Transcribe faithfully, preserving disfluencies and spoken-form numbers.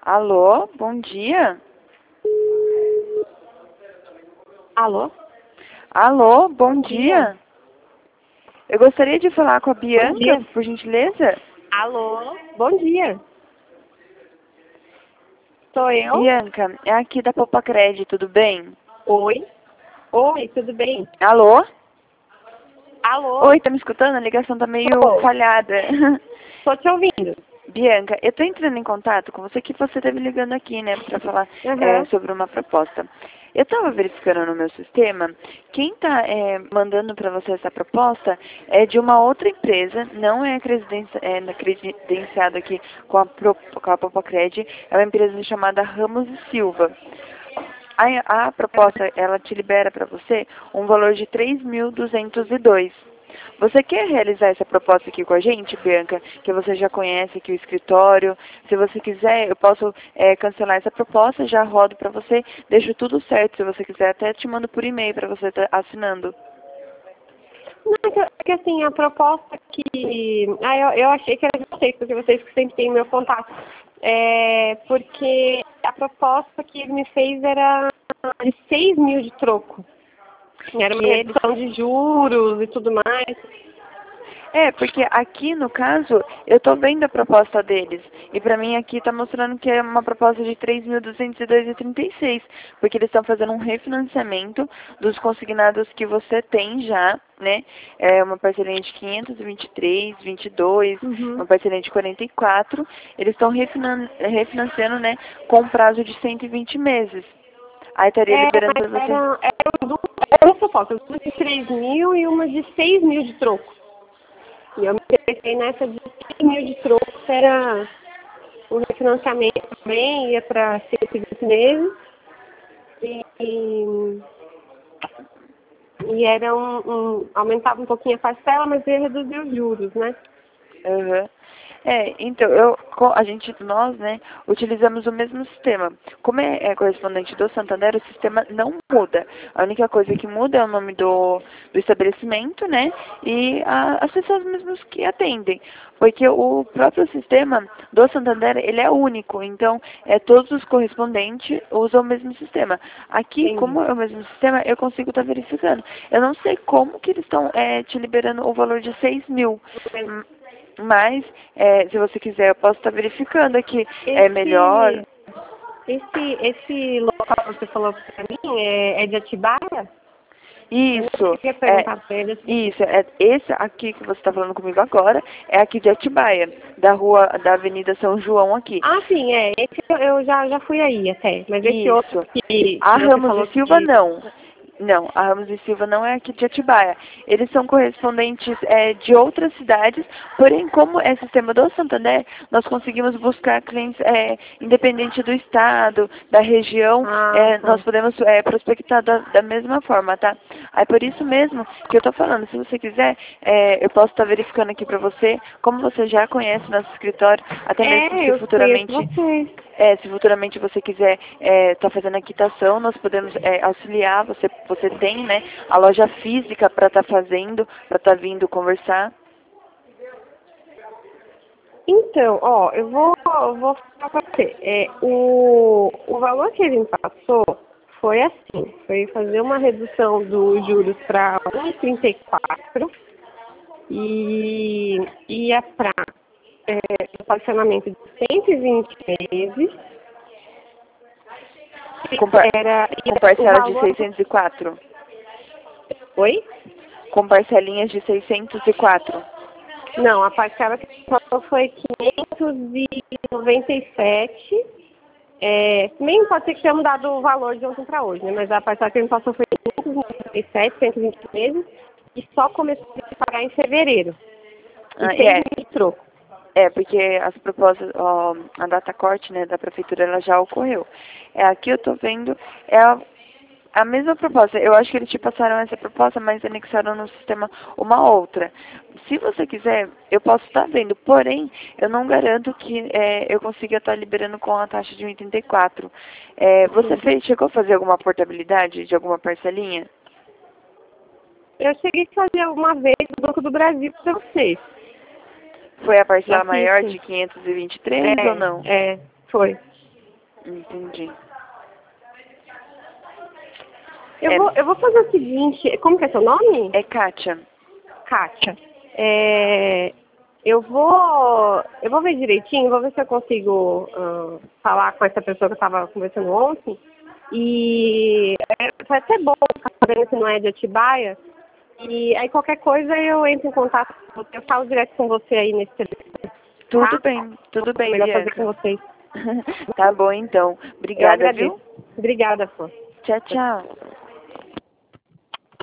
Alô, bom dia. Alô? Alô, bom, Bom dia. dia. Eu gostaria de falar com a Bom Bianca, dia. por gentileza. Alô? Bom dia. Sou eu? Bianca, é aqui da Popacred, tudo bem? Oi? Oi, tudo bem? Alô? Alô? Oi, tá me escutando? A ligação tá meio Tô. falhada. Tô te ouvindo. Bianca, eu tô entrando em contato com você que você teve ligando aqui, né, pra falar é, Aham. sobre uma proposta. Eu tava verificando no meu sistema, quem tá é, mandando pra você essa proposta é de uma outra empresa, não é, credencia, é credenciado aqui com a, Pro, com a Popacred, é uma empresa chamada Ramos e Silva. A, a proposta, ela te libera para você um valor de três mil duzentos e dois. Você quer realizar essa proposta aqui com a gente, Bianca? Que você já conhece aqui o escritório. Se você quiser, eu posso é, cancelar essa proposta, já rodo para você, deixo tudo certo. Se você quiser, até te mando por e-mail para você estar assinando. Não, é que, é que assim, a proposta que... Ah, eu, eu achei que era de vocês, porque vocês que sempre têm meu contato. É, porque a proposta que ele me fez era de seis mil de troco. Era uma Que eles redução de juros e tudo mais. É, porque aqui no caso, eu tô vendo a proposta deles. E pra mim aqui tá mostrando que é uma proposta de três mil duzentos e dois vírgula trinta e seis, porque eles estão fazendo um refinanciamento dos consignados que você tem já, né? É uma parcelinha de quinhentos e vinte e três, vinte e dois, Uhum. uma parcelinha de quarenta e quatro. Eles estão refinan refinanciando, né, com um prazo de cento e vinte meses. Aí estaria É, liberando pra mas você. era, era duas, duas propostas, uma de três mil e uma de seis mil de troco. E eu me interessei nessa de seis mil de troco, que era o refinanciamento também, ia para cento e vinte meses. E, e, e era um, um, aumentava um pouquinho a parcela, mas ia reduzir os juros, né? Uhum. É, então, eu, co- a gente, nós, né, utilizamos o mesmo sistema. Como é, é correspondente do Santander, o sistema não muda. A única coisa que muda é o nome do, do estabelecimento, né, e a, as pessoas mesmas que atendem. Porque o próprio sistema do Santander, ele é único. Então, é, todos os correspondentes usam o mesmo sistema. Aqui, Entendi. como é o mesmo sistema, eu consigo estar verificando. Eu não sei como que eles estão é, te liberando o valor de seis mil. Hum, Mas, é, se você quiser, eu posso estar verificando aqui. É melhor. Esse, esse, esse local que você falou para mim é, é de Atibaia? Eu não Isso, queria é, perguntar para ele assim. isso, é esse aqui que você está falando comigo agora, é aqui de Atibaia, da rua, da Avenida São João aqui. Ah, sim, é. Esse eu eu já, já fui aí até. Mas esse outro Isso. que, A que você Ramos e falou Silva que... não. Não, a Ramos e Silva não é aqui de Atibaia. Eles são correspondentes é, de outras cidades, porém, como é sistema do Santander, nós conseguimos buscar clientes é, independente do estado, da região, Ah, é, nós tá. podemos é, prospectar da, da mesma forma, tá? Aí por isso mesmo que eu tô falando, se você quiser, é, eu posso estar verificando aqui para você, como você já conhece nosso escritório, até mesmo É, se eu conheço futuramente vocês. é, se futuramente você quiser estar fazendo a quitação, nós podemos é, auxiliar. Você, você tem, né, a loja física para estar fazendo, para estar vindo conversar. Então, ó, eu vou, eu vou falar pra você. É, o, o valor que ele me passou foi assim, foi fazer uma redução dos juros para um vírgula trinta e quatro e ia para é, um parcelamento de cento e vinte meses. Com, par Era, com ia- o parcela de valor... seiscentos e quatro. Oi? Com parcelinhas de seiscentos e quatro. Não, a parcela que ele falou foi quinhentos e noventa e sete. É, nem pode ser que tenha mudado o valor de ontem para hoje, né? Mas a parcela que ele passou foi quinhentos e noventa e sete, cento e vinte meses, e só começou a pagar em fevereiro. E Ah, seis é, mil de troco. é, porque as propostas, ó, a data corte, né, da prefeitura, ela já ocorreu. É, aqui eu tô vendo, é a, a mesma proposta. Eu acho que eles te passaram essa proposta, mas anexaram no sistema uma outra. Se você quiser, eu posso estar vendo, porém, eu não garanto que é, eu consiga estar liberando com a taxa de um vírgula oitenta e quatro. É, você Sim. fez, chegou a fazer alguma portabilidade de alguma parcelinha? Eu cheguei a fazer alguma vez no Banco do Brasil para vocês. Foi a Já parcela fiz, maior sim. de quinhentos e vinte e três ou É, não? é, foi. Entendi. Eu, É, vou, eu vou fazer o seguinte, como que é seu nome? é Kátia. Kátia. É, eu vou eu vou ver direitinho, vou ver se eu consigo uh, falar com essa pessoa que eu estava conversando ontem. E é, vai ser bom, sabendo que não é de Atibaia. E aí qualquer coisa eu entro em contato com você, eu falo direto com você aí nesse telefone. Tudo Tá? bem, tudo bem, Melhor fazer Bianca. com vocês. Tá bom, então. Eu Obrigada, agradeço. viu? Obrigada, Flor. Tchau, tchau.